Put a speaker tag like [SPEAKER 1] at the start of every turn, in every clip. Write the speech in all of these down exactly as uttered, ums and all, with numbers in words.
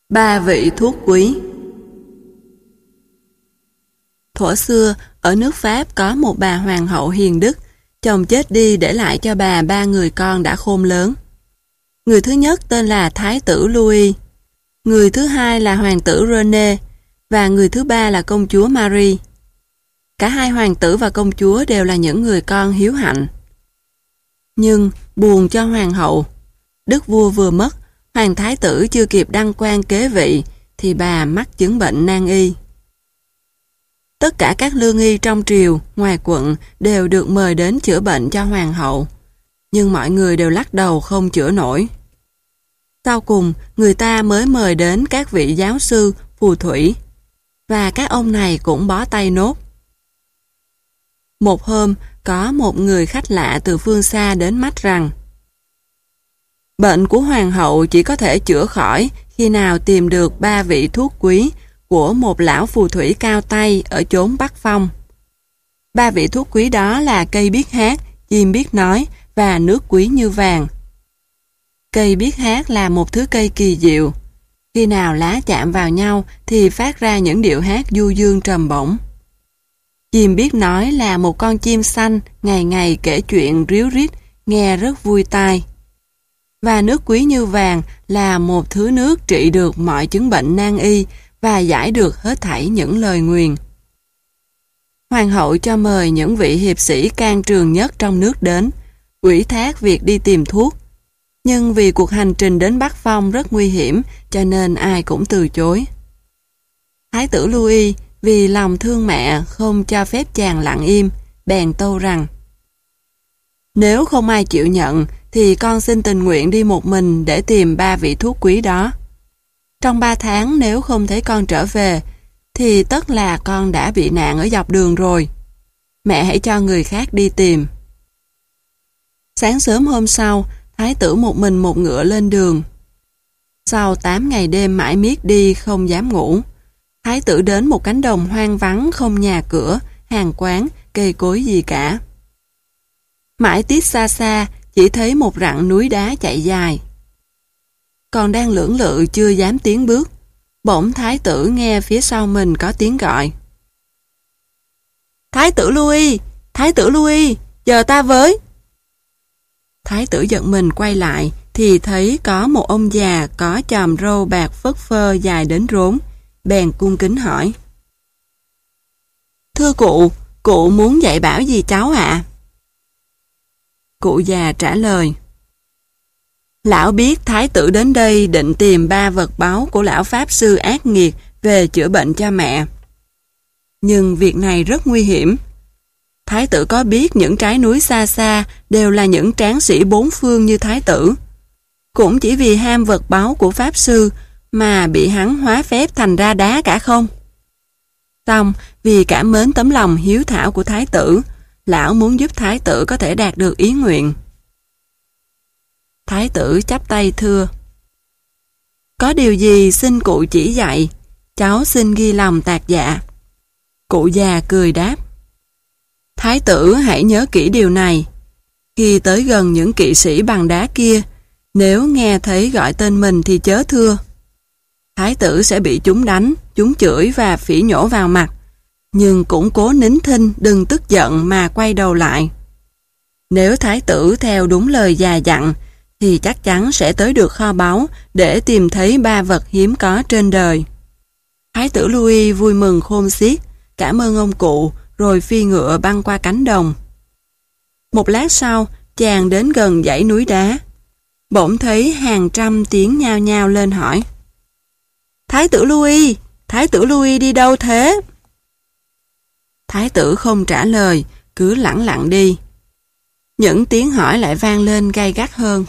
[SPEAKER 1] Ba vị thuốc quý. Thuở xưa, ở nước Pháp có một bà hoàng hậu hiền đức, chồng chết đi để lại cho bà ba người con đã khôn lớn. Người thứ nhất tên là Thái tử Louis, người thứ hai là hoàng tử René và người thứ ba là công chúa Marie. Cả hai hoàng tử và công chúa đều là những người con hiếu hạnh. Nhưng buồn cho hoàng hậu, đức vua vừa mất, hoàng thái tử chưa kịp đăng quang kế vị thì bà mắc chứng bệnh nan y. Tất cả các lương y trong triều, ngoài quận đều được mời đến chữa bệnh cho hoàng hậu, nhưng mọi người đều lắc đầu không chữa nổi. Sau cùng, người ta mới mời đến các vị giáo sư, phù thủy, và các ông này cũng bó tay nốt. Một hôm, có một người khách lạ từ phương xa đến mách rằng bệnh của hoàng hậu chỉ có thể chữa khỏi khi nào tìm được ba vị thuốc quý của một lão phù thủy cao tay ở chốn Bắc Phong. Ba vị thuốc quý đó là cây biết hát, chim biết nói và nước quý như vàng. Cây biết hát là một thứ cây kỳ diệu. Khi nào lá chạm vào nhau thì phát ra những điệu hát du dương trầm bổng. Chim biết nói là một con chim xanh ngày ngày kể chuyện ríu rít, nghe rất vui tai. Và nước quý như vàng là một thứ nước trị được mọi chứng bệnh nan y và giải được hết thảy những lời nguyền. Hoàng hậu cho mời những vị hiệp sĩ can trường nhất trong nước đến, ủy thác việc đi tìm thuốc. Nhưng vì cuộc hành trình đến Bắc Phong rất nguy hiểm cho nên ai cũng từ chối. Thái tử Louis vì lòng thương mẹ không cho phép chàng lặng im, bèn tâu rằng nếu không ai chịu nhận thì con xin tình nguyện đi một mình để tìm ba vị thuốc quý đó. Trong ba tháng nếu không thấy con trở về thì tất là con đã bị nạn ở dọc đường rồi. Mẹ hãy cho người khác đi tìm. Sáng sớm hôm sau, thái tử một mình một ngựa lên đường. Sau tám ngày đêm mãi miết đi không dám ngủ, thái tử đến một cánh đồng hoang vắng không nhà cửa, hàng quán, cây cối gì cả. Mãi tít xa xa, chỉ thấy một rặng núi đá chạy dài. Còn đang lưỡng lự chưa dám tiến bước, bỗng thái tử nghe phía sau mình có tiếng gọi. Thái tử Louis! Thái tử Louis! Chờ ta với! Thái tử giật mình quay lại thì thấy có một ông già có chòm râu bạc phất phơ dài đến rốn, bèn cung kính hỏi. Thưa cụ, cụ muốn dạy bảo gì cháu ạ? Cụ già trả lời. Lão biết thái tử đến đây định tìm ba vật báu của lão pháp sư ác nghiệt về chữa bệnh cho mẹ. Nhưng việc này rất nguy hiểm. Thái tử có biết những trái núi xa xa đều là những tráng sĩ bốn phương như thái tử. Cũng chỉ vì ham vật báu của pháp sư mà bị hắn hóa phép thành ra đá cả không? Xong, vì cảm mến tấm lòng hiếu thảo của thái tử, lão muốn giúp thái tử có thể đạt được ý nguyện. Thái tử chắp tay thưa. Có điều gì xin cụ chỉ dạy, cháu xin ghi lòng tạc dạ. Cụ già cười đáp. Thái tử hãy nhớ kỹ điều này. Khi tới gần những kỵ sĩ bằng đá kia, nếu nghe thấy gọi tên mình thì chớ thưa. Thái tử sẽ bị chúng đánh, chúng chửi và phỉ nhổ vào mặt, nhưng cũng cố nín thinh đừng tức giận mà quay đầu lại. Nếu thái tử theo đúng lời già dặn, thì chắc chắn sẽ tới được kho báu để tìm thấy ba vật hiếm có trên đời. Thái tử Louis vui mừng khôn xiết, cảm ơn ông cụ, rồi phi ngựa băng qua cánh đồng. Một lát sau, chàng đến gần dãy núi đá. Bỗng thấy hàng trăm tiếng nhao nhao lên hỏi. Thái tử Louis, Thái tử Louis đi đâu thế? Thái tử không trả lời, cứ lẳng lặng đi. Những tiếng hỏi lại vang lên gay gắt hơn.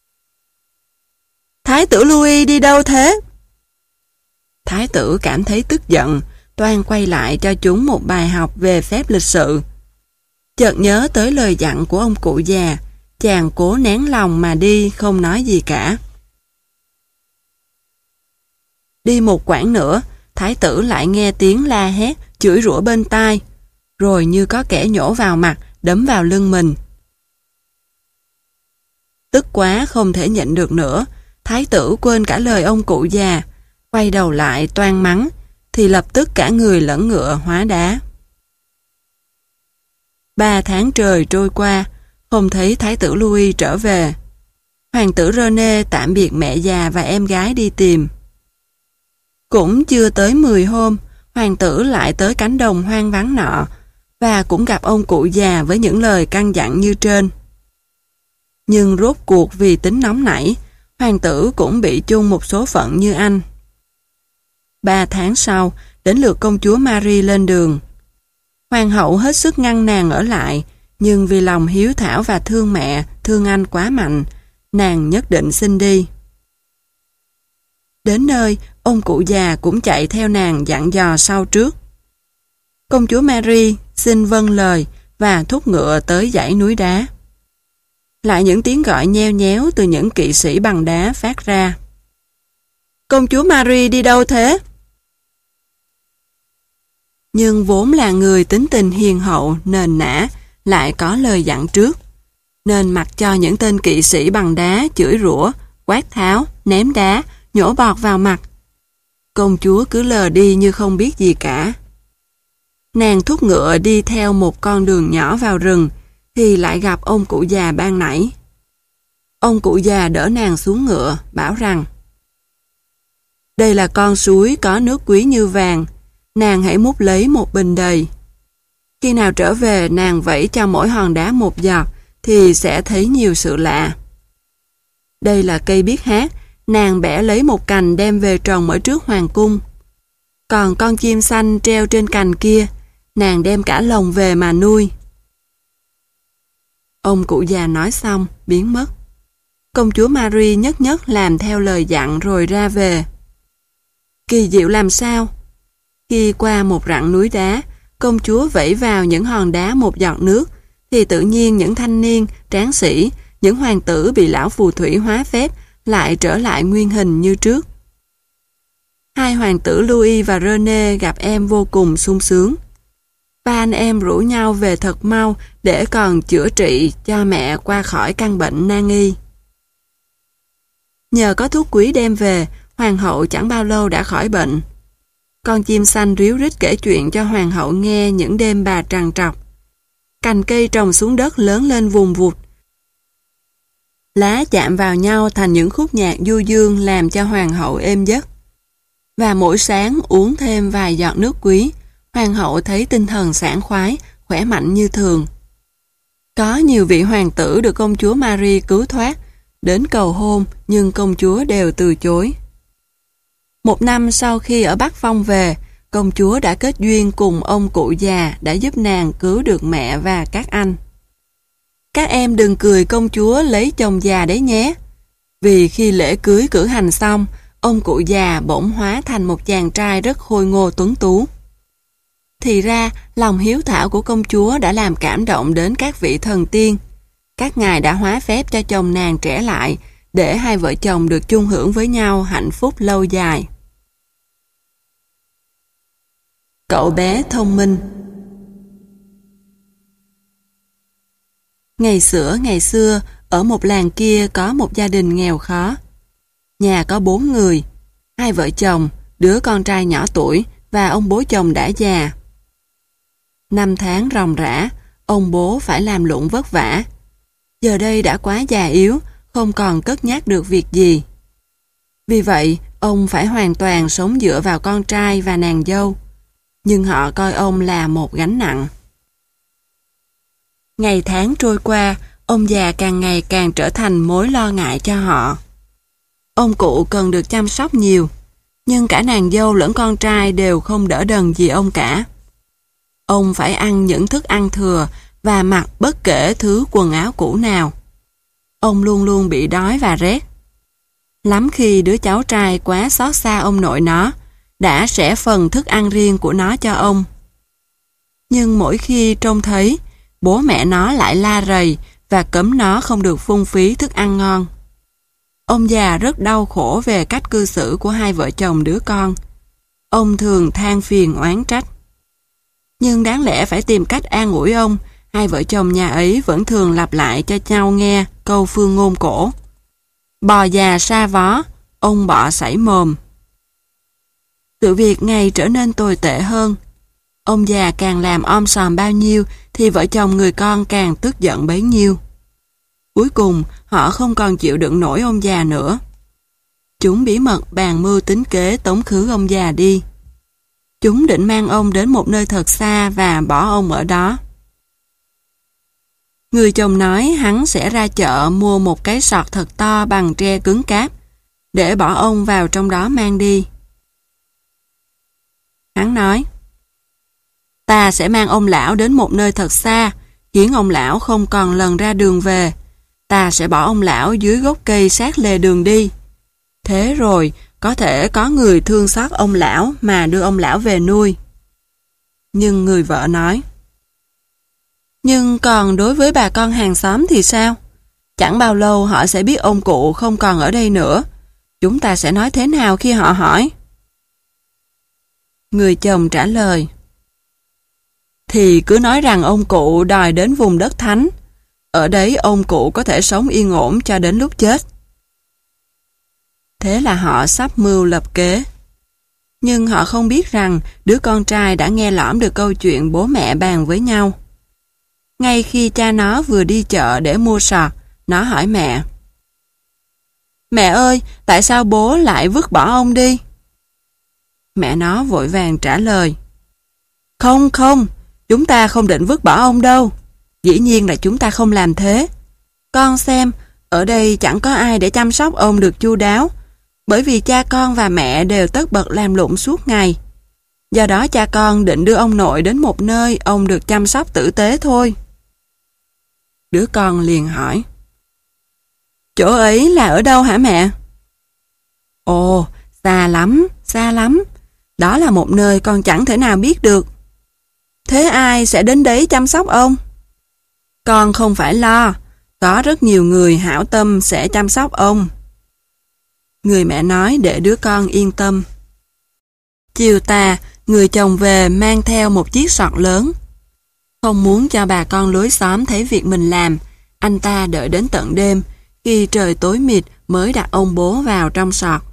[SPEAKER 1] Thái tử Louis đi đâu thế? Thái tử cảm thấy tức giận, toan quay lại cho chúng một bài học về phép lịch sự. Chợt nhớ tới lời dặn của ông cụ già, chàng cố nén lòng mà đi không nói gì cả. Đi một quãng nữa, thái tử lại nghe tiếng la hét, chửi rủa bên tai, rồi như có kẻ nhổ vào mặt, đấm vào lưng mình. Tức quá không thể nhịn được nữa, thái tử quên cả lời ông cụ già, Quay đầu lại toan mắng, thì lập tức cả người lẫn ngựa hóa đá. Ba tháng trời trôi qua, không thấy Thái tử Louis trở về. Hoàng tử René tạm biệt mẹ già và em gái đi tìm. Cũng chưa tới mười hôm, hoàng tử lại tới cánh đồng hoang vắng nọ, và cũng gặp ông cụ già với những lời căn dặn như trên. Nhưng rốt cuộc vì tính nóng nảy, hoàng tử cũng bị chung một số phận như anh. Ba tháng sau, đến lượt công chúa Marie lên đường. Hoàng hậu hết sức ngăn nàng ở lại, nhưng vì lòng hiếu thảo và thương mẹ, thương anh quá mạnh, nàng nhất định xin đi. Đến nơi, ông cụ già cũng chạy theo nàng dặn dò sau trước. Công chúa Marie xin vâng lời và thúc ngựa tới dãy núi đá. Lại những tiếng gọi nheo nhéo từ những kỵ sĩ bằng đá phát ra. Công chúa Marie đi đâu thế? Nhưng vốn là người tính tình hiền hậu, nền nã, lại có lời dặn trước, nên mặc cho những tên kỵ sĩ bằng đá chửi rủa, quát tháo, ném đá, nhổ bọt vào mặt. Công chúa cứ lờ đi như không biết gì cả. Nàng thúc ngựa đi theo một con đường nhỏ vào rừng, thì lại gặp ông cụ già ban nãy. Ông cụ già đỡ nàng xuống ngựa, bảo rằng: đây là con suối có nước quý như vàng, nàng hãy múc lấy một bình đầy. Khi nào trở về nàng vẩy cho mỗi hòn đá một giọt, thì sẽ thấy nhiều sự lạ. Đây là cây biết hát, nàng bẻ lấy một cành đem về trồng ở trước hoàng cung. Còn con chim xanh treo trên cành kia, nàng đem cả lồng về mà nuôi. Ông cụ già nói xong, biến mất. Công chúa Marie nhất nhất làm theo lời dặn rồi ra về. Kỳ diệu làm sao? Khi qua một rặng núi đá, công chúa vẩy vào những hòn đá một giọt nước, thì tự nhiên những thanh niên, tráng sĩ, những hoàng tử bị lão phù thủy hóa phép lại trở lại nguyên hình như trước. Hai hoàng tử Louis và René gặp em vô cùng sung sướng. Ba anh em rủ nhau về thật mau để còn chữa trị cho mẹ qua khỏi căn bệnh nan y. Nhờ có thuốc quý đem về, hoàng hậu chẳng bao lâu đã khỏi bệnh. Con chim xanh ríu rít kể chuyện cho hoàng hậu nghe những đêm bà trằn trọc. Cành cây trồng xuống đất lớn lên vùng vụt. Lá chạm vào nhau thành những khúc nhạc du dương làm cho hoàng hậu êm giấc. Và mỗi sáng uống thêm vài giọt nước quý, hoàng hậu thấy tinh thần sảng khoái, khỏe mạnh như thường. Có nhiều vị hoàng tử được công chúa Marie cứu thoát, đến cầu hôn nhưng công chúa đều từ chối. Một năm sau khi ở Bắc Phong về, công chúa đã kết duyên cùng ông cụ già đã giúp nàng cứu được mẹ và các anh. Các em đừng cười công chúa lấy chồng già đấy nhé. Vì khi lễ cưới cử hành xong, ông cụ già bỗng hóa thành một chàng trai rất khôi ngô tuấn tú. Thì ra, lòng hiếu thảo của công chúa đã làm cảm động đến các vị thần tiên. Các ngài đã hóa phép cho chồng nàng trẻ lại, để hai vợ chồng được chung hưởng với nhau hạnh phúc lâu dài. Cậu bé thông minh. Ngày xưa ngày xưa, ở một làng kia có một gia đình nghèo khó. Nhà có bốn người, hai vợ chồng, đứa con trai nhỏ tuổi và ông bố chồng đã già. Năm tháng ròng rã, ông bố phải làm lụng vất vả. Giờ đây đã quá già yếu, không còn cất nhắc được việc gì. Vì vậy, ông phải hoàn toàn sống dựa vào con trai và nàng dâu. Nhưng họ coi ông là một gánh nặng. Ngày tháng trôi qua, ông già càng ngày càng trở thành mối lo ngại cho họ. Ông cụ cần được chăm sóc nhiều, nhưng cả nàng dâu lẫn con trai đều không đỡ đần gì ông cả. Ông phải ăn những thức ăn thừa và mặc bất kể thứ quần áo cũ nào. Ông luôn luôn bị đói và rét. Lắm khi đứa cháu trai quá xót xa ông nội nó, đã xẻ phần thức ăn riêng của nó cho ông. Nhưng mỗi khi trông thấy, bố mẹ nó lại la rầy và cấm nó không được phung phí thức ăn ngon. Ông già rất đau khổ về cách cư xử của hai vợ chồng đứa con. Ông thường than phiền oán trách. Nhưng đáng lẽ phải tìm cách an ủi ông, hai vợ chồng nhà ấy vẫn thường lặp lại cho nhau nghe câu phương ngôn cổ. Bò già sa vó, ông bọ sảy mồm. Sự việc ngày trở nên tồi tệ hơn. Ông già càng làm om sòm bao nhiêu thì vợ chồng người con càng tức giận bấy nhiêu. Cuối cùng, họ không còn chịu đựng nổi ông già nữa. Chúng bí mật bàn mưu tính kế tống khứ ông già đi. Chúng định mang ông đến một nơi thật xa và bỏ ông ở đó. Người chồng nói hắn sẽ ra chợ mua một cái sọt thật to bằng tre cứng cáp, để bỏ ông vào trong đó mang đi. Hắn nói, ta sẽ mang ông lão đến một nơi thật xa, khiến ông lão không còn lần ra đường về. Ta sẽ bỏ ông lão dưới gốc cây sát lề đường đi. Thế rồi, có thể có người thương xót ông lão mà đưa ông lão về nuôi. Nhưng người vợ nói, nhưng còn đối với bà con hàng xóm thì sao? Chẳng bao lâu họ sẽ biết ông cụ không còn ở đây nữa. Chúng ta sẽ nói thế nào khi họ hỏi? Người chồng trả lời, thì cứ nói rằng ông cụ đòi đến vùng đất thánh. Ở đấy ông cụ có thể sống yên ổn cho đến lúc chết. Thế là họ sắp mưu lập kế. Nhưng họ không biết rằng đứa con trai đã nghe lỏm được câu chuyện bố mẹ bàn với nhau. Ngay khi cha nó vừa đi chợ để mua sọt, nó hỏi mẹ, mẹ ơi, tại sao bố lại vứt bỏ ông đi? Mẹ nó vội vàng trả lời, không không, chúng ta không định vứt bỏ ông đâu. Dĩ nhiên là chúng ta không làm thế. Con xem, ở đây chẳng có ai để chăm sóc ông được chu đáo, bởi vì cha con và mẹ đều tất bật làm lụng suốt ngày. Do đó cha con định đưa ông nội đến một nơi ông được chăm sóc tử tế thôi. Đứa con liền hỏi, chỗ ấy là ở đâu hả mẹ? Ồ, xa lắm, xa lắm. Đó là một nơi con chẳng thể nào biết được. Thế ai sẽ đến đấy chăm sóc ông? Con không phải lo, có rất nhiều người hảo tâm sẽ chăm sóc ông. Người mẹ nói để đứa con yên tâm. Chiều tà, người chồng về mang theo một chiếc sọt lớn. Không muốn cho bà con lối xóm thấy việc mình làm, anh ta đợi đến tận đêm, khi trời tối mịt mới đặt ông bố vào trong sọt.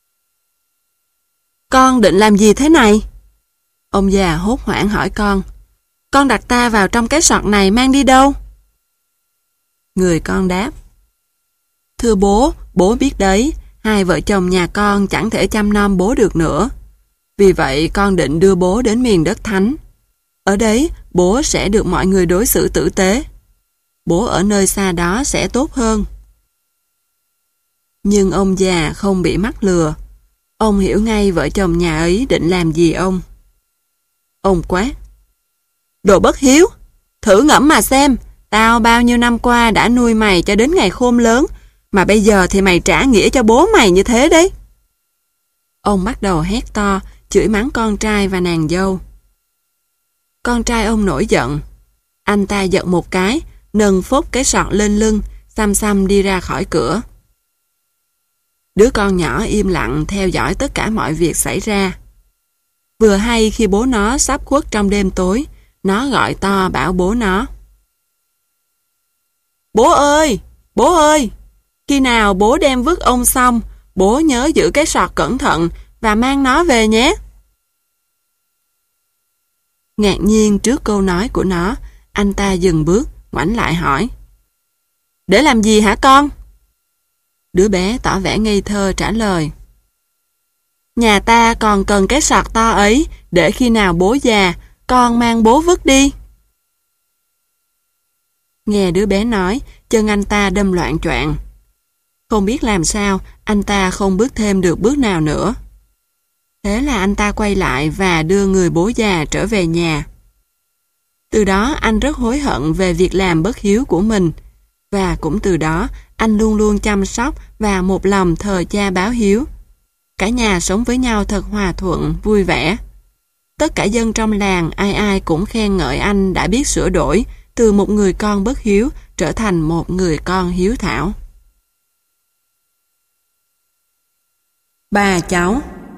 [SPEAKER 1] Con định làm gì thế này? Ông già hốt hoảng hỏi con. Con đặt ta vào trong cái sọt này mang đi đâu? Người con đáp, thưa bố, bố biết đấy, hai vợ chồng nhà con chẳng thể chăm nom bố được nữa. Vì vậy con định đưa bố đến miền đất thánh. Ở đấy, bố sẽ được mọi người đối xử tử tế. Bố ở nơi xa đó sẽ tốt hơn. Nhưng ông già không bị mắc lừa. Ông hiểu ngay vợ chồng nhà ấy định làm gì ông. Ông quát, đồ bất hiếu, thử ngẫm mà xem, tao bao nhiêu năm qua đã nuôi mày cho đến ngày khôn lớn, mà bây giờ thì mày trả nghĩa cho bố mày như thế đấy. Ông bắt đầu hét to, chửi mắng con trai và nàng dâu. Con trai ông nổi giận. Anh ta giật một cái, nâng phốt cái sọt lên lưng, xăm xăm đi ra khỏi cửa. Đứa con nhỏ im lặng theo dõi tất cả mọi việc xảy ra. Vừa hay khi bố nó sắp khuất trong đêm tối, nó gọi to bảo bố nó. Bố ơi! Bố ơi! Khi nào bố đem vứt ông xong, bố nhớ giữ cái sọt cẩn thận và mang nó về nhé. Ngạc nhiên trước câu nói của nó, anh ta dừng bước, ngoảnh lại hỏi. Để làm gì hả con? Đứa bé tỏ vẻ ngây thơ trả lời. Nhà ta còn cần cái sọt to ấy để khi nào bố già, con mang bố vứt đi. Nghe đứa bé nói, chân anh ta đâm loạn choạng. Không biết làm sao, anh ta không bước thêm được bước nào nữa. Thế là anh ta quay lại và đưa người bố già trở về nhà. Từ đó anh rất hối hận về việc làm bất hiếu của mình. Và cũng từ đó, anh luôn luôn chăm sóc và một lòng thờ cha báo hiếu. Cả nhà sống với nhau thật hòa thuận, vui vẻ. Tất cả dân trong làng ai ai cũng khen ngợi anh đã biết sửa đổi từ một người con bất hiếu trở thành một người con hiếu thảo. Bà cháu.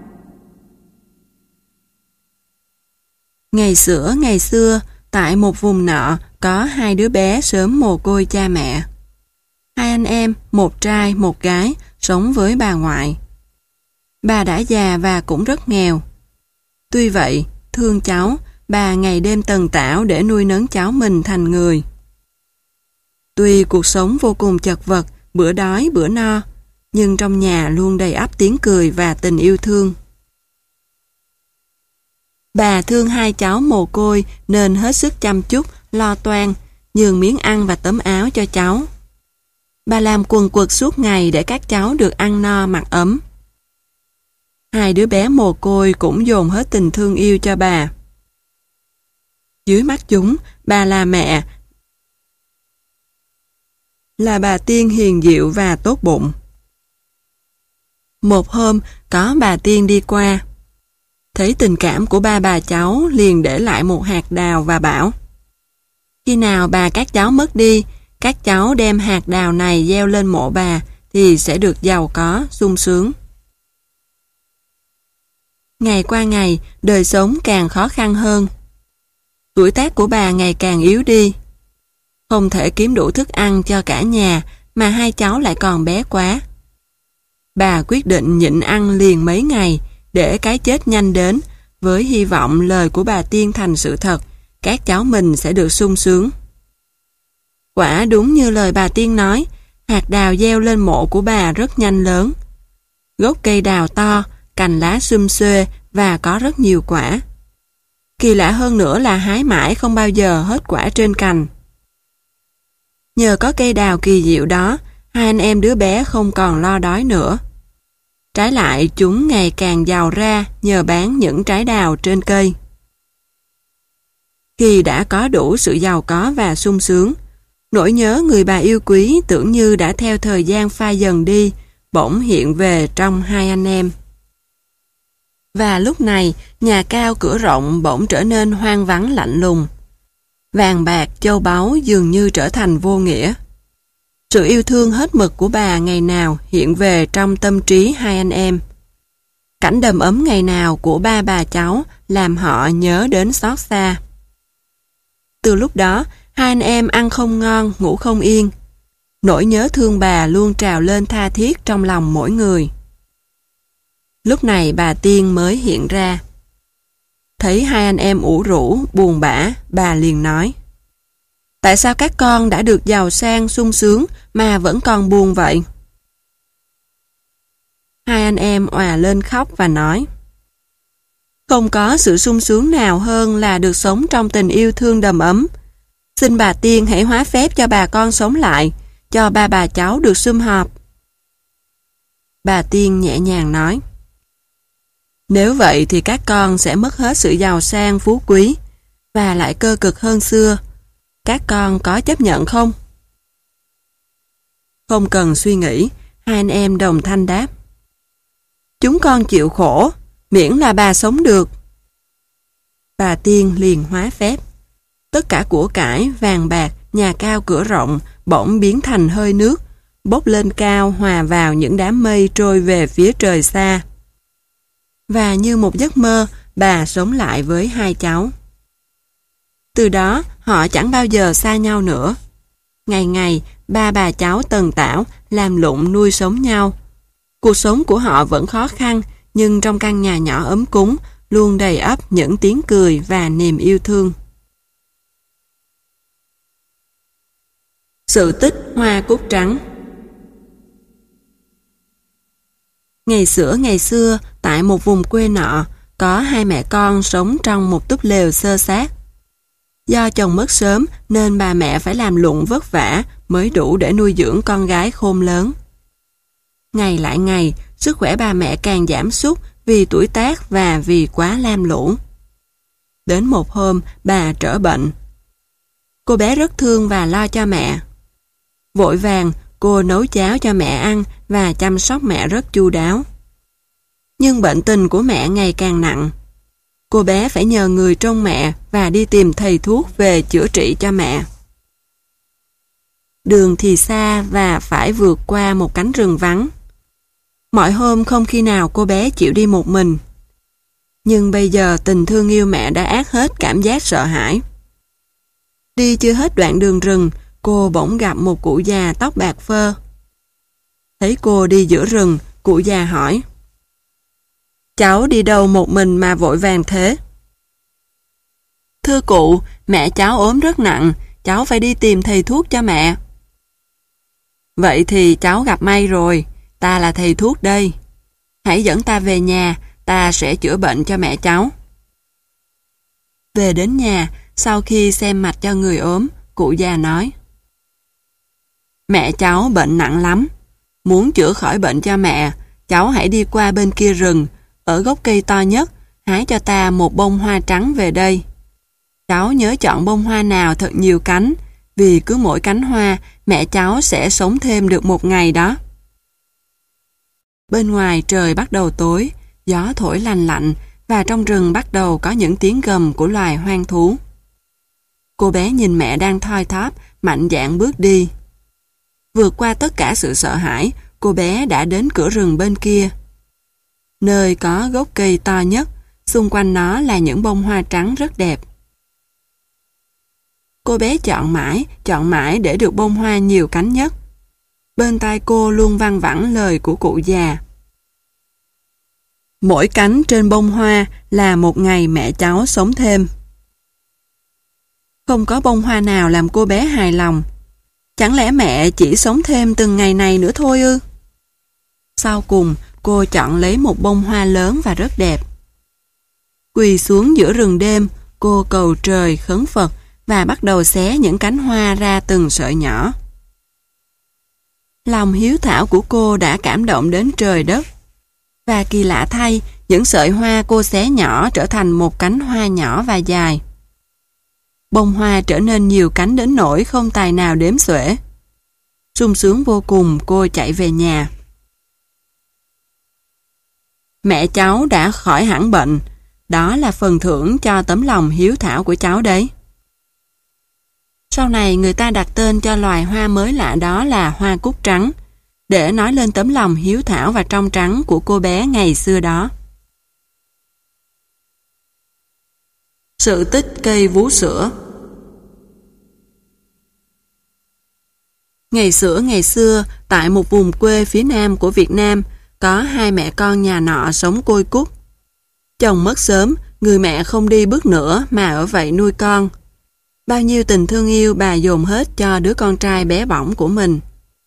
[SPEAKER 1] Ngày xưa ngày xưa, tại một vùng nọ có hai đứa bé sớm mồ côi cha mẹ. Hai anh em, một trai một gái, sống với bà ngoại. Bà đã già và cũng rất nghèo. Tuy vậy, thương cháu, bà ngày đêm tần tảo để nuôi nấng cháu mình thành người. Tuy cuộc sống vô cùng chật vật, bữa đói bữa no, nhưng trong nhà luôn đầy ắp tiếng cười và tình yêu thương. Bà thương hai cháu mồ côi nên hết sức chăm chút, lo toan, nhường miếng ăn và tấm áo cho cháu. Bà làm quần quật suốt ngày để các cháu được ăn no mặc ấm. Hai đứa bé mồ côi cũng dồn hết tình thương yêu cho bà. Dưới mắt chúng, bà là mẹ, là bà Tiên hiền diệu và tốt bụng. Một hôm, có bà Tiên đi qua. Thấy tình cảm của ba bà cháu liền để lại một hạt đào và bảo: khi nào bà các cháu mất đi, các cháu đem hạt đào này gieo lên mộ bà thì sẽ được giàu có, sung sướng. Ngày qua ngày, đời sống càng khó khăn hơn. Tuổi tác của bà ngày càng yếu đi. Không thể kiếm đủ thức ăn cho cả nhà mà hai cháu lại còn bé quá. Bà quyết định nhịn ăn liền mấy ngày để cái chết nhanh đến, với hy vọng lời của bà Tiên thành sự thật, các cháu mình sẽ được sung sướng. Quả đúng như lời bà Tiên nói, hạt đào gieo lên mộ của bà rất nhanh lớn. Gốc cây đào to, cành lá sum xuê và có rất nhiều quả. Kỳ lạ hơn nữa là hái mãi không bao giờ hết quả trên cành. Nhờ có cây đào kỳ diệu đó, hai anh em đứa bé không còn lo đói nữa. Trái lại, chúng ngày càng giàu ra nhờ bán những trái đào trên cây. Khi đã có đủ sự giàu có và sung sướng, nỗi nhớ người bà yêu quý tưởng như đã theo thời gian phai dần đi, bỗng hiện về trong hai anh em. Và lúc này, nhà cao cửa rộng bỗng trở nên hoang vắng lạnh lùng. Vàng bạc, châu báu dường như trở thành vô nghĩa. Sự yêu thương hết mực của bà ngày nào hiện về trong tâm trí hai anh em. Cảnh đầm ấm ngày nào của ba bà cháu làm họ nhớ đến xót xa. Từ lúc đó, hai anh em ăn không ngon, ngủ không yên. Nỗi nhớ thương bà luôn trào lên tha thiết trong lòng mỗi người. Lúc này bà Tiên mới hiện ra. Thấy hai anh em ủ rũ, buồn bã, bà liền nói: tại sao các con đã được giàu sang, sung sướng mà vẫn còn buồn vậy? Hai anh em òa lên khóc và nói: không có sự sung sướng nào hơn là được sống trong tình yêu thương đầm ấm. Xin bà Tiên hãy hóa phép cho bà con sống lại, cho ba bà cháu được sum họp. Bà Tiên nhẹ nhàng nói: nếu vậy thì các con sẽ mất hết sự giàu sang phú quý và lại cơ cực hơn xưa. Các con có chấp nhận không? Không cần suy nghĩ, hai anh em đồng thanh đáp: chúng con chịu khổ, miễn là bà sống được. Bà Tiên liền hóa phép. Tất cả của cải, vàng bạc, nhà cao cửa rộng bỗng biến thành hơi nước, bốc lên cao hòa vào những đám mây trôi về phía trời xa. Và như một giấc mơ, bà sống lại với hai cháu. Từ đó, họ chẳng bao giờ xa nhau nữa. Ngày ngày, ba bà cháu tần tảo, làm lụng nuôi sống nhau. Cuộc sống của họ vẫn khó khăn, nhưng trong căn nhà nhỏ ấm cúng, luôn đầy ắp những tiếng cười và niềm yêu thương. Sự tích hoa cúc trắng. Ngày xửa ngày xưa, tại một vùng quê nọ, có hai mẹ con sống trong một túp lều xơ xác. Do chồng mất sớm nên bà mẹ phải làm lụng vất vả mới đủ để nuôi dưỡng con gái khôn lớn. Ngày lại ngày, sức khỏe bà mẹ càng giảm sút vì tuổi tác và vì quá lam lũ. Đến một hôm, bà trở bệnh. Cô bé rất thương và lo cho mẹ. Vội vàng, cô nấu cháo cho mẹ ăn và chăm sóc mẹ rất chu đáo. Nhưng bệnh tình của mẹ ngày càng nặng. Cô bé phải nhờ người trông mẹ và đi tìm thầy thuốc về chữa trị cho mẹ. Đường thì xa và phải vượt qua một cánh rừng vắng. Mọi hôm không khi nào cô bé chịu đi một mình. Nhưng bây giờ tình thương yêu mẹ đã át hết cảm giác sợ hãi. Đi chưa hết đoạn đường rừng, cô bỗng gặp một cụ già tóc bạc phơ. Thấy cô đi giữa rừng, cụ già hỏi: cháu đi đâu một mình mà vội vàng thế? Thưa cụ, mẹ cháu ốm rất nặng, cháu phải đi tìm thầy thuốc cho mẹ. Vậy thì cháu gặp may rồi, ta là thầy thuốc đây. Hãy dẫn ta về nhà, ta sẽ chữa bệnh cho mẹ cháu. Về đến nhà, sau khi xem mạch cho người ốm, cụ già nói: Mẹ cháu bệnh nặng lắm. Muốn chữa khỏi bệnh cho mẹ, cháu hãy đi qua bên kia rừng, ở gốc cây to nhất, hái cho ta một bông hoa trắng về đây. Cháu nhớ chọn bông hoa nào thật nhiều cánh, vì cứ mỗi cánh hoa, mẹ cháu sẽ sống thêm được một ngày đó. Bên ngoài trời bắt đầu tối, gió thổi lành lạnh, và trong rừng bắt đầu có những tiếng gầm của loài hoang thú. Cô bé nhìn mẹ đang thoi thóp, mạnh dạn bước đi. Vượt qua tất cả sự sợ hãi, cô bé đã đến cửa rừng bên kia. Nơi có gốc cây to nhất, xung quanh nó là những bông hoa trắng rất đẹp. Cô bé chọn mãi, chọn mãi để được bông hoa nhiều cánh nhất. Bên tai cô luôn văng vẳng lời của cụ già. Mỗi cánh trên bông hoa là một ngày mẹ cháu sống thêm. Không có bông hoa nào làm cô bé hài lòng. Chẳng lẽ mẹ chỉ sống thêm từng ngày này nữa thôi ư? Sau cùng, cô chọn lấy một bông hoa lớn và rất đẹp. Quỳ xuống giữa rừng đêm, cô cầu trời khấn Phật và bắt đầu xé những cánh hoa ra từng sợi nhỏ. Lòng hiếu thảo của cô đã cảm động đến trời đất. Và kỳ lạ thay, những sợi hoa cô xé nhỏ trở thành một cánh hoa nhỏ và dài. Bông hoa trở nên nhiều cánh đến nỗi không tài nào đếm xuể. Sung sướng vô cùng, cô chạy về nhà. Mẹ cháu đã khỏi hẳn bệnh. Đó là phần thưởng cho tấm lòng hiếu thảo của cháu đấy. Sau này người ta đặt tên cho loài hoa mới lạ đó là hoa cúc trắng, để nói lên tấm lòng hiếu thảo và trong trắng của cô bé ngày xưa đó. Sự tích cây vú sữa. Ngày xưa ngày xưa, tại một vùng quê phía nam của Việt Nam, có hai mẹ con nhà nọ sống côi cút. Chồng mất sớm, người mẹ không đi bước nữa mà ở vậy nuôi con. Bao nhiêu tình thương yêu bà dồn hết cho đứa con trai bé bỏng của mình.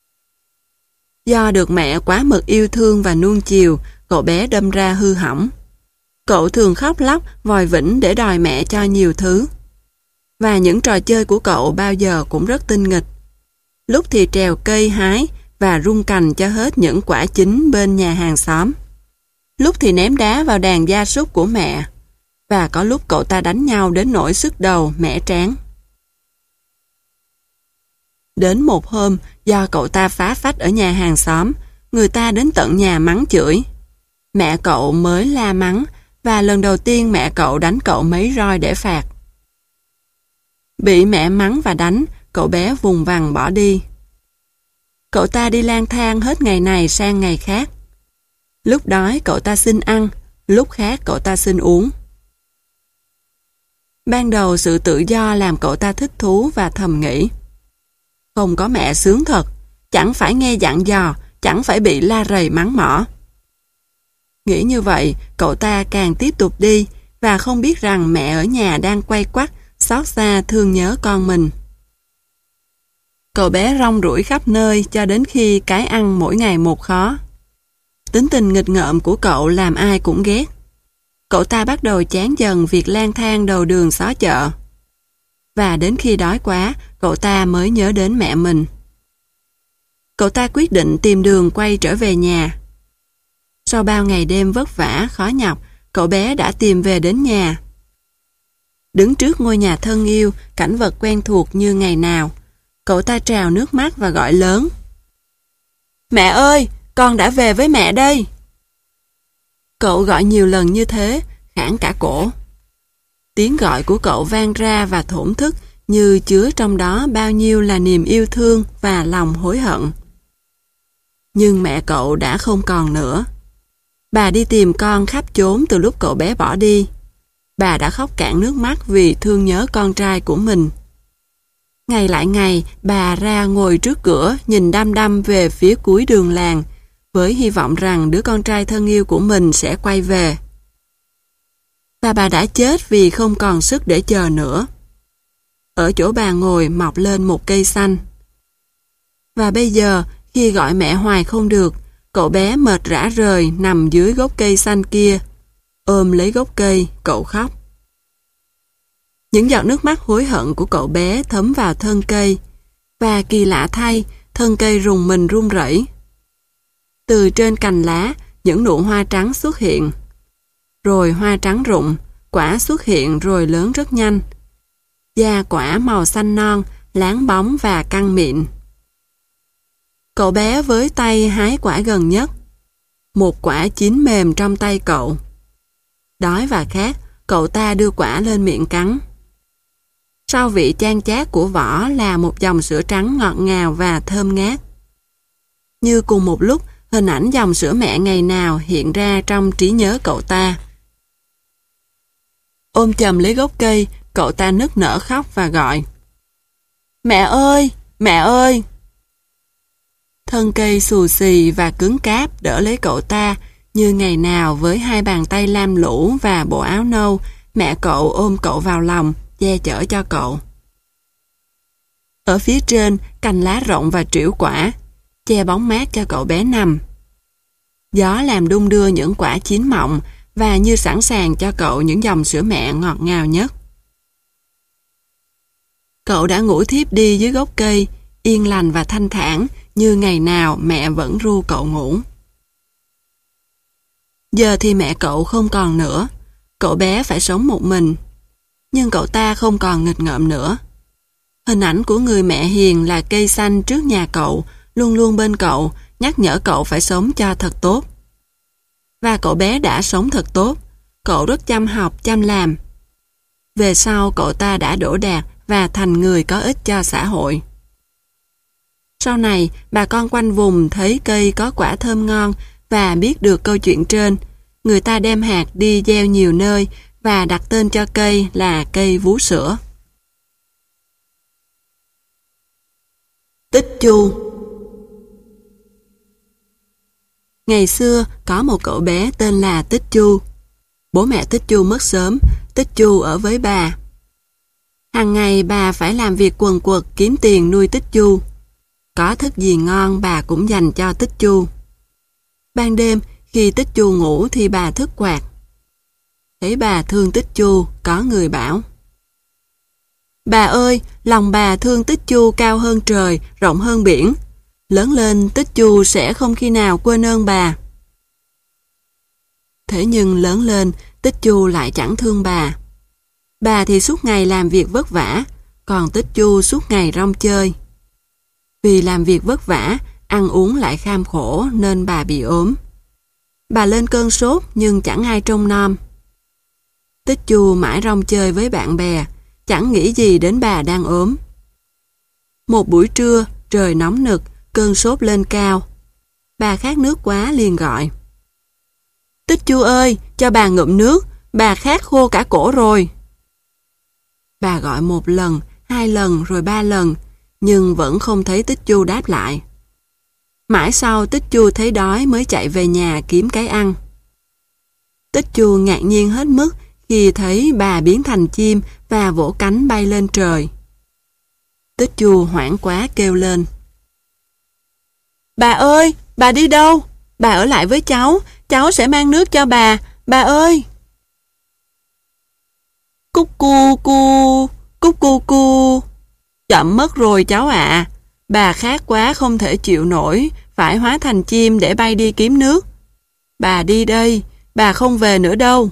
[SPEAKER 1] Do được mẹ quá mực yêu thương và nuông chiều, cậu bé đâm ra hư hỏng. Cậu thường khóc lóc, vòi vĩnh để đòi mẹ cho nhiều thứ. Và những trò chơi của cậu bao giờ cũng rất tinh nghịch. Lúc thì trèo cây hái và rung cành cho hết những quả chín bên nhà hàng xóm. Lúc thì ném đá vào đàn gia súc của mẹ. Và có lúc cậu ta đánh nhau đến nỗi sức đầu, mẻ trán. Đến một hôm, do cậu ta phá phách ở nhà hàng xóm, người ta đến tận nhà mắng chửi. Mẹ cậu mới la mắng, và lần đầu tiên mẹ cậu đánh cậu mấy roi để phạt. Bị mẹ mắng và đánh, cậu bé vùng vằng bỏ đi. Cậu ta đi lang thang hết ngày này sang ngày khác. Lúc đói cậu ta xin ăn, lúc khác cậu ta xin uống. Ban đầu sự tự do làm cậu ta thích thú và thầm nghĩ: không có mẹ sướng thật, chẳng phải nghe dặn dò, chẳng phải bị la rầy mắng mỏ. Nghĩ như vậy, cậu ta càng tiếp tục đi và không biết rằng mẹ ở nhà đang quay quắt, xót xa thương nhớ con mình. Cậu bé rong ruổi khắp nơi cho đến khi cái ăn mỗi ngày một khó. Tính tình nghịch ngợm của cậu làm ai cũng ghét. Cậu ta bắt đầu chán dần việc lang thang đầu đường xó chợ. Và đến khi đói quá, cậu ta mới nhớ đến mẹ mình. Cậu ta quyết định tìm đường quay trở về nhà. Sau bao ngày đêm vất vả, khó nhọc, cậu bé đã tìm về đến nhà. Đứng trước ngôi nhà thân yêu, cảnh vật quen thuộc như ngày nào, cậu ta trào nước mắt và gọi lớn: mẹ ơi, con đã về với mẹ đây. Cậu gọi nhiều lần như thế, khản cả cổ. Tiếng gọi của cậu vang ra và thổn thức như chứa trong đó bao nhiêu là niềm yêu thương và lòng hối hận. Nhưng mẹ cậu đã không còn nữa. Bà đi tìm con khắp chốn từ lúc cậu bé bỏ đi. Bà đã khóc cạn nước mắt vì thương nhớ con trai của mình. Ngày lại ngày, bà ra ngồi trước cửa nhìn đăm đăm về phía cuối đường làng, với hy vọng rằng đứa con trai thân yêu của mình sẽ quay về. Và bà đã chết vì không còn sức để chờ nữa. Ở chỗ bà ngồi mọc lên một cây xanh. Và bây giờ, khi gọi mẹ hoài không được, cậu bé mệt rã rời nằm dưới gốc cây xanh kia. Ôm lấy gốc cây, cậu khóc. Những giọt nước mắt hối hận của cậu bé thấm vào thân cây. Và kỳ lạ thay, thân cây rùng mình run rẩy. Từ trên cành lá, những nụ hoa trắng xuất hiện. Rồi hoa trắng rụng, quả xuất hiện rồi lớn rất nhanh. Da quả màu xanh non, láng bóng và căng mịn. Cậu bé với tay hái quả gần nhất. Một quả chín mềm trong tay cậu. Đói và khát, cậu ta đưa quả lên miệng cắn. Sau vị chan chát của vỏ là một dòng sữa trắng ngọt ngào và thơm ngát. Như cùng một lúc, hình ảnh dòng sữa mẹ ngày nào hiện ra trong trí nhớ cậu ta. Ôm chầm lấy gốc cây, cậu ta nức nở khóc và gọi. Mẹ ơi! Mẹ ơi! Thân cây xù xì và cứng cáp đỡ lấy cậu ta, như ngày nào với hai bàn tay lam lũ và bộ áo nâu, mẹ cậu ôm cậu vào lòng, che chở cho cậu. Ở phía trên, cành lá rộng và trĩu quả, che bóng mát cho cậu bé nằm. Gió làm đung đưa những quả chín mọng và như sẵn sàng cho cậu những dòng sữa mẹ ngọt ngào nhất. Cậu đã ngủ thiếp đi dưới gốc cây, yên lành và thanh thản, như ngày nào mẹ vẫn ru cậu ngủ. Giờ thì mẹ cậu không còn nữa, cậu bé phải sống một mình. Nhưng cậu ta không còn nghịch ngợm nữa. Hình ảnh của người mẹ hiền là cây xanh trước nhà cậu, luôn luôn bên cậu, nhắc nhở cậu phải sống cho thật tốt. Và cậu bé đã sống thật tốt, cậu rất chăm học, chăm làm. Về sau cậu ta đã đỗ đạt và thành người có ích cho xã hội. Sau này, bà con quanh vùng thấy cây có quả thơm ngon và biết được câu chuyện trên. Người ta đem hạt đi gieo nhiều nơi và đặt tên cho cây là cây vú sữa. Tích Chu. Ngày xưa, có một cậu bé tên là Tích Chu. Bố mẹ Tích Chu mất sớm, Tích Chu ở với bà. Hàng ngày bà phải làm việc quần quật kiếm tiền nuôi Tích Chu. Có thức gì ngon bà cũng dành cho Tích Chu. Ban đêm, khi Tích Chu ngủ thì bà thức quạt. Thấy bà thương Tích Chu, có người bảo: Bà ơi, lòng bà thương Tích Chu cao hơn trời, rộng hơn biển. Lớn lên Tích Chu sẽ không khi nào quên ơn bà. Thế nhưng lớn lên, Tích Chu lại chẳng thương bà. Bà thì suốt ngày làm việc vất vả, còn Tích Chu suốt ngày rong chơi. Vì làm việc vất vả, ăn uống lại kham khổ nên bà bị ốm. Bà lên cơn sốt nhưng chẳng ai trông nom. Tích Chu mãi rong chơi với bạn bè, chẳng nghĩ gì đến bà đang ốm. Một buổi trưa, trời nóng nực, cơn sốt lên cao. Bà khát nước quá liền gọi: Tích Chu ơi, cho bà ngụm nước, bà khát khô cả cổ rồi. Bà gọi một lần, hai lần rồi ba lần, nhưng vẫn không thấy Tích Chu đáp lại. Mãi sau Tích Chu thấy đói mới chạy về nhà kiếm cái ăn. Tích Chu ngạc nhiên hết mức khi thấy bà biến thành chim và vỗ cánh bay lên trời. Tích Chu hoảng quá kêu lên: Bà ơi, bà đi đâu? Bà ở lại với cháu, cháu sẽ mang nước cho bà, bà ơi. Cúc cu cu, cúc cu cu. Chậm mất rồi cháu ạ. Bà khát quá không thể chịu nổi, phải hóa thành chim để bay đi kiếm nước. Bà đi đây, bà không về nữa đâu.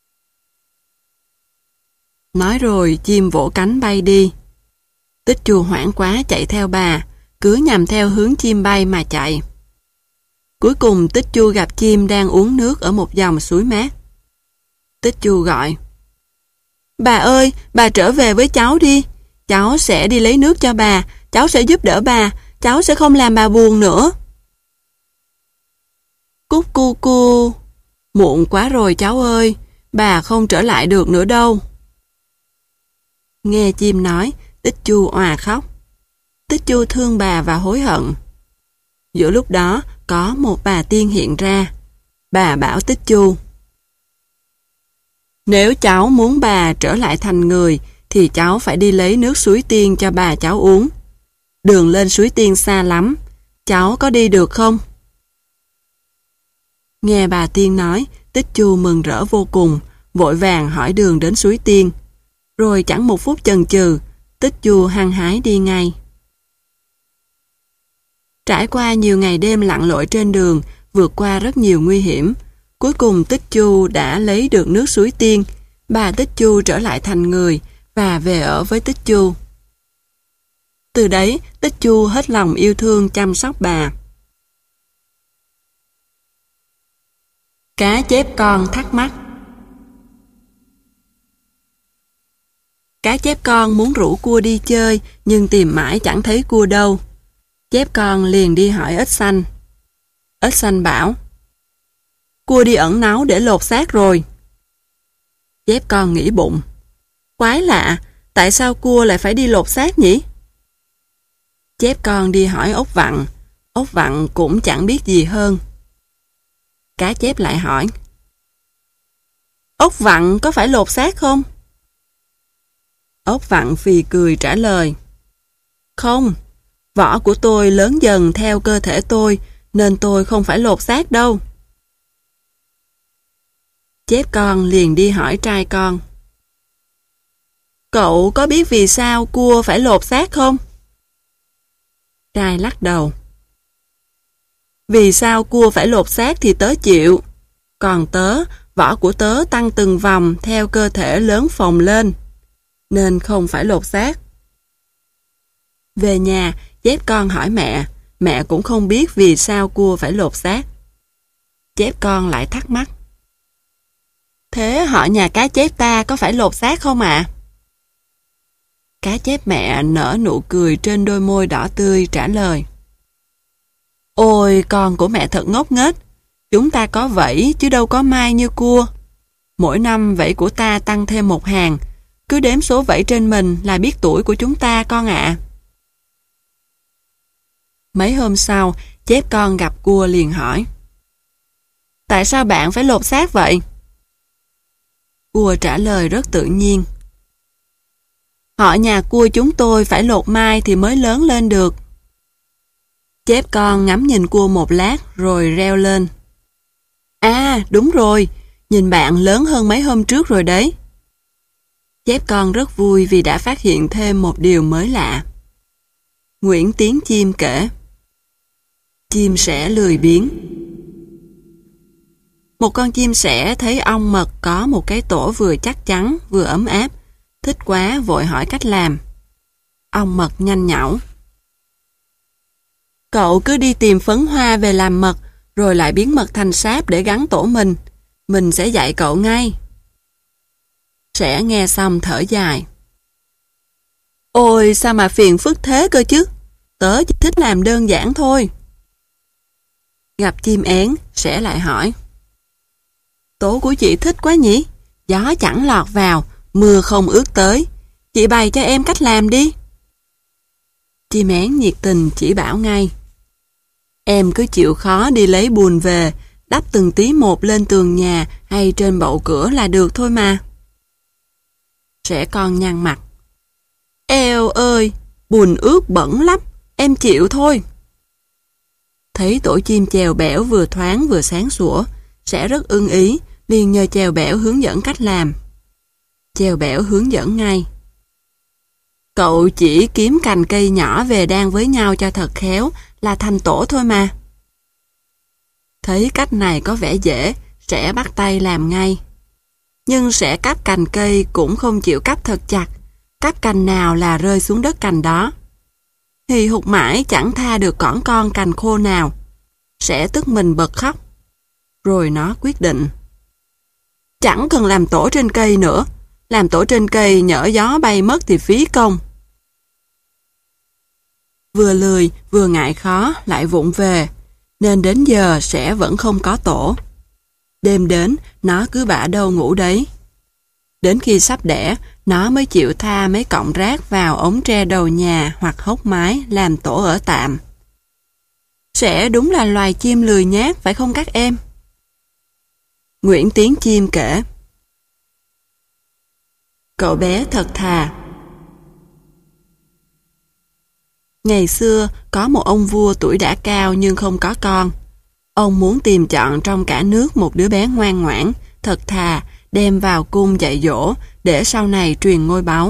[SPEAKER 1] Nói rồi chim vỗ cánh bay đi. Tích Chu hoảng quá chạy theo bà, cứ nhằm theo hướng chim bay mà chạy. Cuối cùng Tích Chu gặp chim đang uống nước ở một dòng suối mát. Tích Chu gọi: Bà ơi, bà trở về với cháu đi. Cháu sẽ đi lấy nước cho bà, cháu sẽ giúp đỡ bà, cháu sẽ không làm bà buồn nữa. Cúc cu cu. Muộn quá rồi cháu ơi, bà không trở lại được nữa đâu. Nghe chim nói, Tích Chu òa khóc. Tích Chu thương bà và hối hận. Giữa lúc đó, có một bà tiên hiện ra. Bà bảo Tích Chu: nếu cháu muốn bà trở lại thành người, thì cháu phải đi lấy nước suối tiên cho bà cháu uống. Đường lên suối tiên xa lắm, cháu có đi được không? Nghe bà tiên nói, Tích Chu mừng rỡ vô cùng, vội vàng hỏi đường đến suối tiên. Rồi chẳng một phút chần chừ, Tích Chu hăng hái đi ngay. Trải qua nhiều ngày đêm lặn lội trên đường, vượt qua rất nhiều nguy hiểm, cuối cùng Tích Chu đã lấy được nước suối tiên. Bà Tích Chu trở lại thành người và về ở với Tích Chu. Từ đấy, Tích Chu hết lòng yêu thương chăm sóc bà. Cá chép con thắc mắc. Cá chép con muốn rủ cua đi chơi, nhưng tìm mãi chẳng thấy cua đâu. Chép con liền đi hỏi ếch xanh. Ếch xanh bảo: cua đi ẩn náu để lột xác rồi. Chép con nghĩ bụng: quái lạ, tại sao cua lại phải đi lột xác nhỉ? Chép con đi hỏi ốc vặn. Ốc vặn cũng chẳng biết gì hơn. Cá chép lại hỏi: ốc vặn có phải lột xác không? Ốc vặn phì cười trả lời: không, vỏ của tôi lớn dần theo cơ thể tôi, nên tôi không phải lột xác đâu. Chép con liền đi hỏi trai con: cậu có biết vì sao cua phải lột xác không? Trai lắc đầu: vì sao cua phải lột xác thì tớ chịu. Còn tớ, vỏ của tớ tăng từng vòng theo cơ thể lớn phồng lên, nên không phải lột xác. Về nhà, chép con hỏi mẹ, mẹ cũng không biết vì sao cua phải lột xác. Chép con lại thắc mắc: thế họ nhà cá chép ta có phải lột xác không ạ? À? Cá chép mẹ nở nụ cười trên đôi môi đỏ tươi trả lời: ôi, con của mẹ thật ngốc nghếch. Chúng ta có vảy chứ đâu có mai như cua. Mỗi năm vảy của ta tăng thêm một hàng. Cứ đếm số vảy trên mình là biết tuổi của chúng ta con ạ. À. Mấy hôm sau, chép con gặp cua liền hỏi: tại sao bạn phải lột xác vậy? Cua trả lời rất tự nhiên: họ nhà cua chúng tôi phải lột mai thì mới lớn lên được. Chép con ngắm nhìn cua một lát rồi reo lên: à, đúng rồi, nhìn bạn lớn hơn mấy hôm trước rồi đấy. Chép con rất vui vì đã phát hiện thêm một điều mới lạ. Nguyễn Tiến Chim kể: chim sẻ lười biếng. Một con chim sẻ thấy ong mật có một cái tổ vừa chắc chắn vừa ấm áp, thích quá vội hỏi cách làm. Ong mật nhanh nhảu: cậu cứ đi tìm phấn hoa về làm mật, rồi lại biến mật thành sáp để gắn tổ mình. Mình sẽ dạy cậu ngay. Sẻ nghe xong thở dài: ôi, sao mà phiền phức thế cơ chứ. Tớ chỉ thích làm đơn giản thôi. Gặp chim én, Sẻ lại hỏi: tổ của chị thích quá nhỉ? Gió chẳng lọt vào, mưa không ướt tới. Chị bày cho em cách làm đi. Chim én nhiệt tình chỉ bảo ngay: em cứ chịu khó đi lấy bùn về, đắp từng tí một lên tường nhà hay trên bậu cửa là được thôi mà. Sẻ con nhăn mặt: eo ơi, bùn ướt bẩn lắm, em chịu thôi. Thấy tổ chim chèo bẻo vừa thoáng vừa sáng sủa, Sẻ rất ưng ý, liền nhờ chèo bẻo hướng dẫn cách làm. Chèo bẻo hướng dẫn ngay: cậu chỉ kiếm cành cây nhỏ về đan với nhau cho thật khéo là thành tổ thôi mà. Thấy cách này có vẻ dễ, Sẻ bắt tay làm ngay. Nhưng Sẻ cắp cành cây cũng không chịu cắp thật chặt, cắp cành nào là rơi xuống đất cành đó. Hì hục mãi chẳng tha được cỏn con cành khô nào. Sẻ tức mình bật khóc. Rồi nó quyết định: chẳng cần làm tổ trên cây nữa, làm tổ trên cây nhỡ gió bay mất thì phí công. Vừa lười vừa ngại khó lại vụng về, nên đến giờ Sẻ vẫn không có tổ. Đêm đến, nó cứ bả đâu ngủ đấy. Đến khi sắp đẻ, nó mới chịu tha mấy cọng rác vào ống tre đầu nhà hoặc hốc mái làm tổ ở tạm. Sẽ đúng là loài chim lười nhác phải không các em? Nguyễn Tiến Chim kể. Cậu bé thật thà. Ngày xưa, có một ông vua tuổi đã cao nhưng không có con. Ông muốn tìm chọn trong cả nước một đứa bé ngoan ngoãn, thật thà, đem vào cung dạy dỗ để sau này truyền ngôi báu.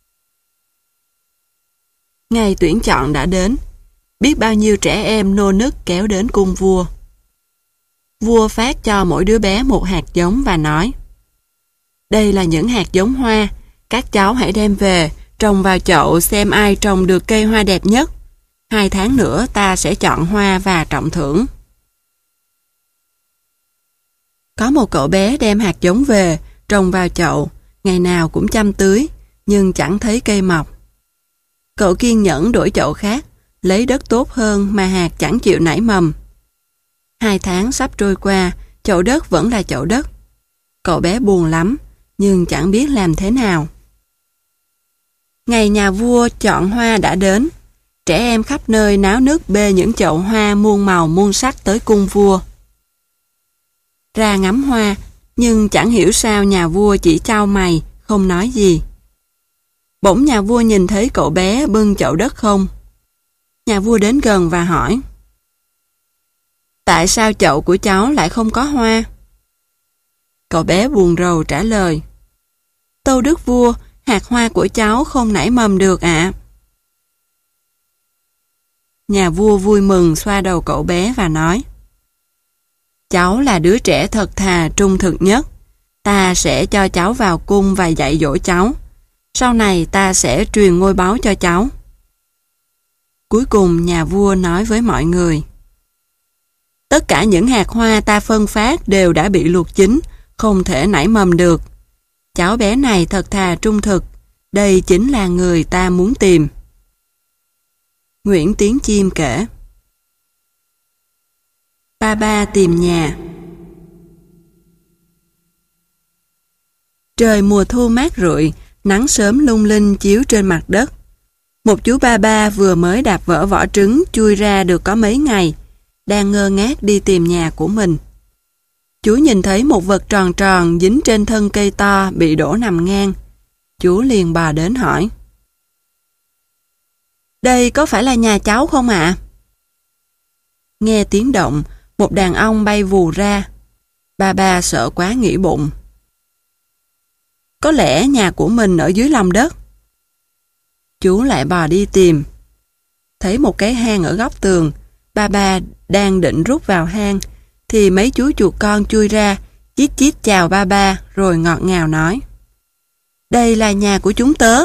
[SPEAKER 1] Ngày tuyển chọn đã đến, biết bao nhiêu trẻ em nô nức kéo đến cung vua. Vua phát cho mỗi đứa bé một hạt giống và nói: đây là những hạt giống hoa, các cháu hãy đem về, trồng vào chậu xem ai trồng được cây hoa đẹp nhất. Hai tháng nữa ta sẽ chọn hoa và trọng thưởng. Có một cậu bé đem hạt giống về, trồng vào chậu, ngày nào cũng chăm tưới, nhưng chẳng thấy cây mọc. Cậu kiên nhẫn đổi chậu khác, lấy đất tốt hơn mà hạt chẳng chịu nảy mầm. Hai tháng sắp trôi qua, chậu đất vẫn là chậu đất. Cậu bé buồn lắm, nhưng chẳng biết làm thế nào. Ngày nhà vua chọn hoa đã đến. Trẻ em khắp nơi náo nức bê những chậu hoa muôn màu muôn sắc tới cung vua. Ra ngắm hoa, nhưng chẳng hiểu sao nhà vua chỉ chau mày, không nói gì. Bỗng nhà vua nhìn thấy cậu bé bưng chậu đất không. Nhà vua đến gần và hỏi: tại sao chậu của cháu lại không có hoa? Cậu bé buồn rầu trả lời: tâu đức vua, hạt hoa của cháu không nảy mầm được ạ. Nhà vua vui mừng xoa đầu cậu bé và nói: cháu là đứa trẻ thật thà trung thực nhất. Ta sẽ cho cháu vào cung và dạy dỗ cháu. Sau này ta sẽ truyền ngôi báu cho cháu. Cuối cùng nhà vua nói với mọi người: tất cả những hạt hoa ta phân phát đều đã bị luộc chín, không thể nảy mầm được. Cháu bé này thật thà trung thực. Đây chính là người ta muốn tìm. Nguyễn Tiến Chim kể. Ba ba tìm nhà. Trời mùa thu mát rượi, nắng sớm lung linh chiếu trên mặt đất. Một chú ba ba vừa mới đạp vỡ vỏ trứng chui ra được có mấy ngày, đang ngơ ngác đi tìm nhà của mình. Chú nhìn thấy một vật tròn tròn dính trên thân cây to bị đổ nằm ngang. Chú liền bò đến hỏi: đây có phải là nhà cháu không ạ? Nghe tiếng động, một đàn ong bay vù ra. Ba ba sợ quá nghĩ bụng: có lẽ nhà của mình ở dưới lòng đất. Chú lại bò đi tìm. Thấy một cái hang ở góc tường, ba ba đang định rút vào hang, thì mấy chú chuột con chui ra, chít chít chào ba ba, rồi ngọt ngào nói: đây là nhà của chúng tớ.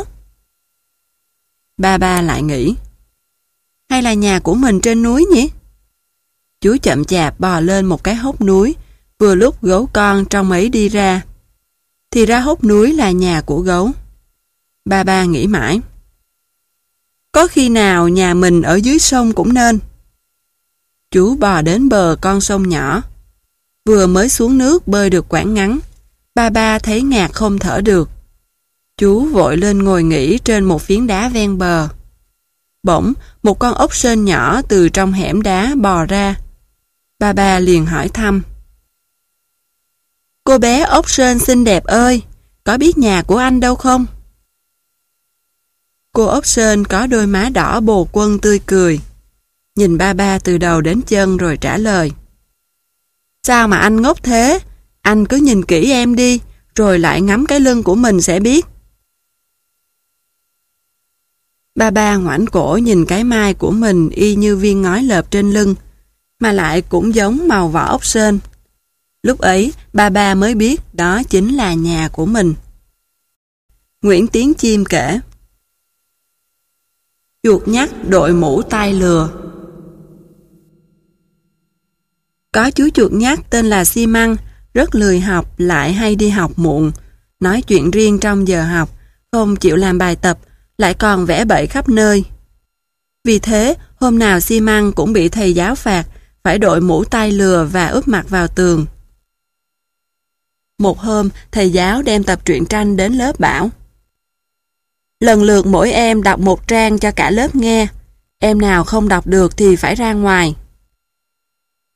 [SPEAKER 1] Ba ba lại nghĩ: hay là nhà của mình trên núi nhỉ? Chú chậm chạp bò lên một cái hốc núi, vừa lúc gấu con trong ấy đi ra. Thì ra hốc núi là nhà của gấu. Ba ba nghĩ mãi: có khi nào nhà mình ở dưới sông cũng nên. Chú bò đến bờ con sông nhỏ. Vừa mới xuống nước bơi được quãng ngắn, ba ba thấy ngạt không thở được. Chú vội lên ngồi nghỉ trên một phiến đá ven bờ. Bỗng, một con ốc sên nhỏ từ trong hẻm đá bò ra. Ba ba liền hỏi thăm: cô bé ốc sên xinh đẹp ơi, có biết nhà của anh đâu không? Cô ốc sên có đôi má đỏ bồ quân tươi cười. Nhìn ba ba từ đầu đến chân rồi trả lời: sao mà anh ngốc thế? Anh cứ nhìn kỹ em đi, rồi lại ngắm cái lưng của mình sẽ biết. Ba ba ngoảnh cổ nhìn cái mai của mình y như viên ngói lợp trên lưng, mà lại cũng giống màu vỏ ốc sên. Lúc ấy, ba ba mới biết đó chính là nhà của mình. Nguyễn Tiến Chim kể. Chuột nhắt đội mũ tai lừa. Có chú chuột nhắt tên là Xi Măng, rất lười học lại hay đi học muộn, nói chuyện riêng trong giờ học, không chịu làm bài tập, lại còn vẽ bậy khắp nơi. Vì thế, hôm nào Xi Măng cũng bị thầy giáo phạt, phải đội mũ tai lừa và úp mặt vào tường. Một hôm, thầy giáo đem tập truyện tranh đến lớp bảo: lần lượt mỗi em đọc một trang cho cả lớp nghe. Em nào không đọc được thì phải ra ngoài.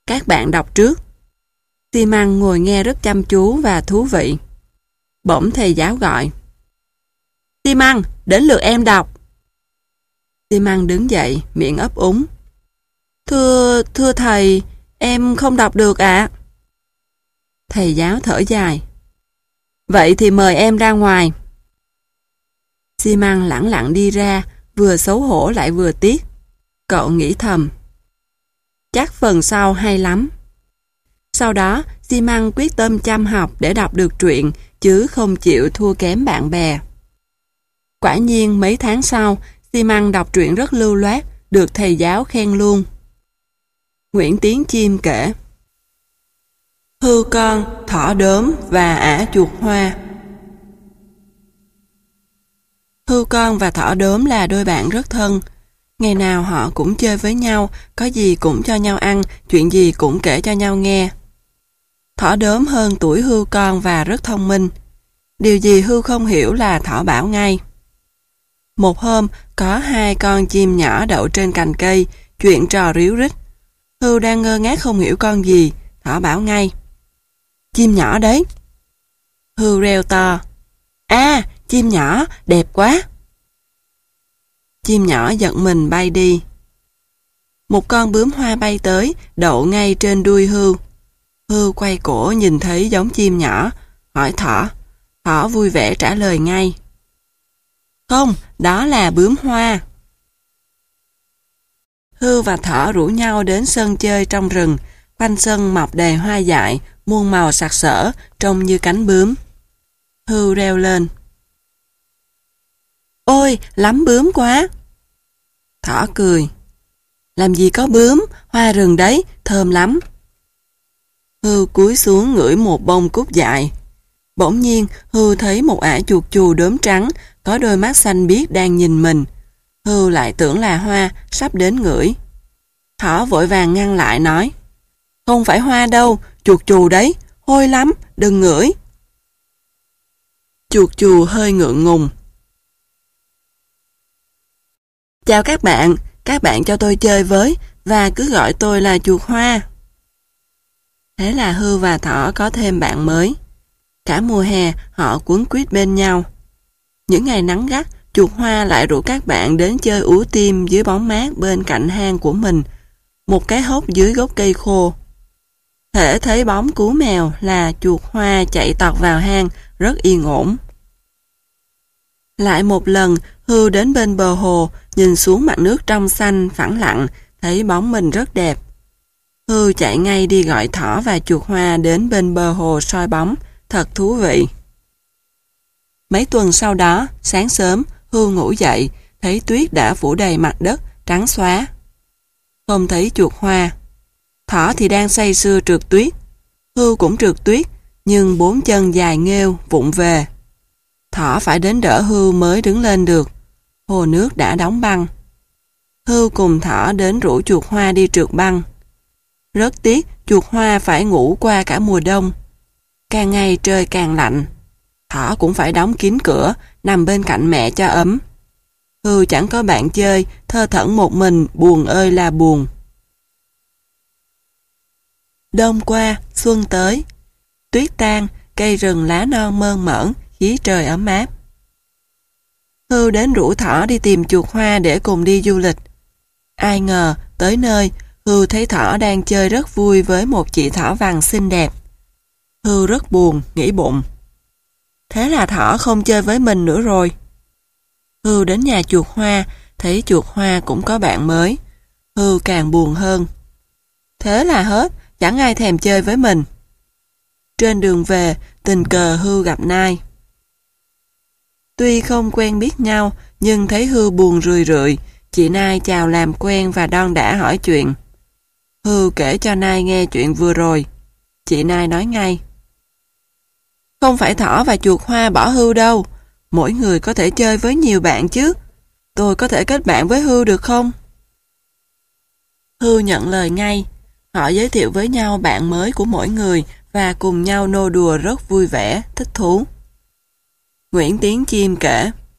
[SPEAKER 1] các bạn đọc trước. Xi Măng ngồi nghe rất chăm chú và thú vị. Bỗng thầy giáo gọi. Xi Măng, đến lượt em đọc. Xi Măng đứng dậy, miệng ấp úng. Thưa, thưa thầy, em không đọc được ạ. Thầy giáo thở dài. Vậy thì mời em ra ngoài. Xi Măng lẳng lặng đi ra, vừa xấu hổ lại vừa tiếc. Cậu nghĩ thầm. Chắc phần sau hay lắm. Sau đó, Xi Măng quyết tâm chăm học để đọc được truyện, chứ không chịu thua kém bạn bè. Quả nhiên mấy tháng sau, Xi Măng đọc truyện rất lưu loát, được thầy giáo khen luôn. Nguyễn Tiến Chiêm kể. Hươu con, thỏ đốm và ả chuột hoa. Hươu con và thỏ đốm là đôi bạn rất thân. Ngày nào họ cũng chơi với nhau, có gì cũng cho nhau ăn, chuyện gì cũng kể cho nhau nghe. Thỏ đốm hơn tuổi hươu con và rất thông minh. Điều gì hươu không hiểu là thỏ bảo ngay. Một hôm, có hai con chim nhỏ đậu trên cành cây, chuyện trò ríu rít. Hươu đang ngơ ngác không hiểu con gì, thỏ bảo ngay. Chim nhỏ đấy. Hươu reo to. À, chim nhỏ, đẹp quá. Chim nhỏ giận mình bay đi. Một con bướm hoa bay tới, đậu ngay trên đuôi hươu. Hươu quay cổ nhìn thấy giống chim nhỏ, hỏi thỏ. Thỏ vui vẻ trả lời ngay. Không, đó là bướm hoa. Hươu và thỏ rủ nhau đến sân chơi trong rừng, quanh sân mọc đầy hoa dại, muôn màu sặc sỡ, trông như cánh bướm. Hươu reo lên. Ôi, lắm bướm quá. Thỏ cười. Làm gì có bướm, hoa rừng đấy, thơm lắm. Hươu cúi xuống ngửi một bông cúc dại. Bỗng nhiên, Hươu thấy một ả chuột chù đốm trắng, có đôi mắt xanh biếc đang nhìn mình. Hươu lại tưởng là hoa, sắp đến ngửi. Thỏ vội vàng ngăn lại nói. Không phải hoa đâu, chuột chù đấy, hôi lắm, đừng ngửi. Chuột chù hơi ngượng ngùng. Chào các bạn, các bạn cho tôi chơi với và cứ gọi tôi là chuột hoa. Thế là Hươu và thỏ có thêm bạn mới. Cả mùa hè họ quấn quýt bên nhau. Những ngày nắng gắt, chuột hoa lại rủ các bạn đến chơi ú tim dưới bóng mát bên cạnh hang của mình, một cái hốc dưới gốc cây khô. Hễ thấy bóng cú mèo là chuột hoa chạy tọt vào hang, rất yên ổn. Lại một lần, Hươu đến bên bờ hồ, nhìn xuống mặt nước trong xanh, phẳng lặng, thấy bóng mình rất đẹp. Hươu chạy ngay đi gọi thỏ và chuột hoa đến bên bờ hồ soi bóng, thật thú vị. Mấy tuần sau đó, sáng sớm, Hươu ngủ dậy, thấy tuyết đã phủ đầy mặt đất, trắng xóa. Không thấy chuột hoa. Thỏ thì đang say sưa trượt tuyết. Hươu cũng trượt tuyết, nhưng bốn chân dài nghêu, vụng về. Thỏ phải đến đỡ Hươu mới đứng lên được. Hồ nước đã đóng băng. Hươu cùng thỏ đến rủ chuột hoa đi trượt băng. Rất tiếc, chuột hoa phải ngủ qua cả mùa đông. Càng ngày trời càng lạnh. Thỏ cũng phải đóng kín cửa, nằm bên cạnh mẹ cho ấm. Hươu chẳng có bạn chơi, thơ thẩn một mình, buồn ơi là buồn. Đông qua, xuân tới. Tuyết tan, cây rừng lá non mơn mởn, khí trời ấm áp. Hươu đến rủ thỏ đi tìm chuột hoa để cùng đi du lịch. Ai ngờ, tới nơi, Hươu thấy thỏ đang chơi rất vui với một chị thỏ vàng xinh đẹp. Hươu rất buồn, nghĩ bụng. Thế là thỏ không chơi với mình nữa rồi. Hươu đến nhà chuột hoa, thấy chuột hoa cũng có bạn mới. Hươu càng buồn hơn. Thế là hết, chẳng ai thèm chơi với mình. Trên đường về, tình cờ Hươu gặp Nai. Tuy không quen biết nhau, nhưng thấy Hươu buồn rười rượi, chị Nai chào làm quen và đon đả hỏi chuyện. Hươu kể cho Nai nghe chuyện vừa rồi. Chị Nai nói ngay. Không phải thỏ và chuột hoa bỏ Hươu đâu, mỗi người có thể chơi với nhiều bạn chứ. Tôi có thể kết bạn với Hươu được không? Hươu nhận lời ngay. Họ giới thiệu với nhau bạn mới của mỗi người và cùng nhau nô đùa rất vui vẻ, thích thú. Nguyễn Tiến Chiêm kể.